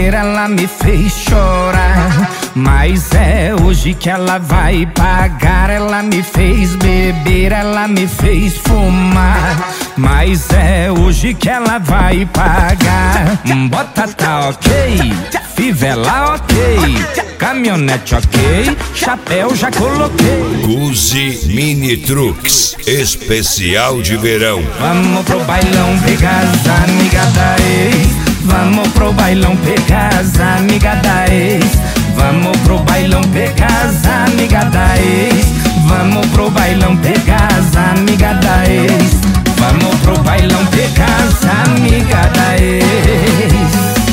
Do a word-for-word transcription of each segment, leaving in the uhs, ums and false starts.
sofrer, ela me fez chorar. Mas é hoje que ela vai pagar. Ela me fez beber, ela me fez fumar. Mas é hoje que ela vai pagar. Bota tá ok, fivela ok, caminhonete ok, chapéu já coloquei. Guzi Mini Trucks, especial de verão. Vamos pro bailão pegar as amigas da ex. Vamos pro bailão pegar as amigas da ex. Vamos pro bailão pegar as amigas da ex. Vamos pro bailão pegar as amigas da ex. Vamos pro bailão pegar as amigas da ex.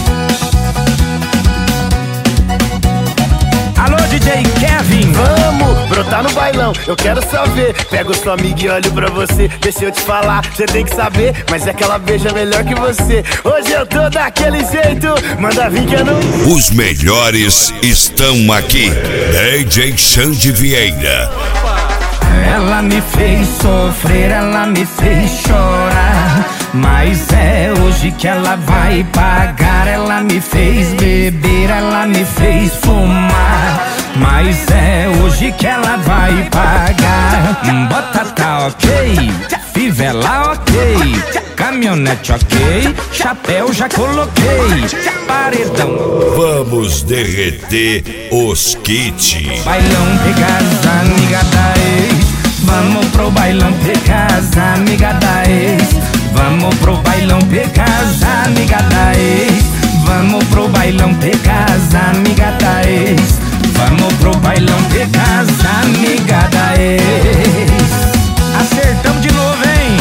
Alô, D J Kevin. Vamos brotar no bailão, eu quero saber. Pego sua amiga e olho pra você. Deixa eu te falar, você tem que saber. Mas é que ela beija melhor que você. Hoje eu tô daquele jeito, manda vir que eu não... Os melhores estão aqui. D J Xande Vieira. Ela me fez sofrer, ela me fez chorar. Mas é hoje que ela vai pagar. Ela me fez beber, ela me fez fumar. Mas é hoje que ela vai pagar. Bota tá ok, fivela ok, caminhonete ok, chapéu já coloquei, paredão. Vamos derreter os kits. Bailão pegar as amigas da ex. Vamos pro bailão pegar as amigas da ex. Vamos pro bailão pegar as amigas da ex. Vamos pro bailão pegar as amigas da ex. Vamos pro bailão pegar as amigas da ex. Acertamos de novo, hein?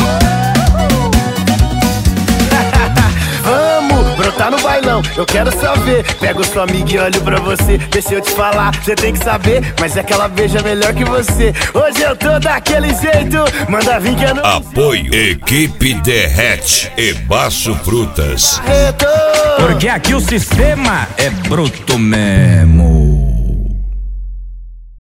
Vamos brotar no bailão, eu quero saber. Pego sua amiga e olho pra você. Deixa eu te falar, você tem que saber. Mas é que ela beija melhor que você. Hoje eu tô daquele jeito, manda vir que eu não... Apoio Equipe Derrete e Baço Frutas. Porque aqui o sistema é bruto mesmo.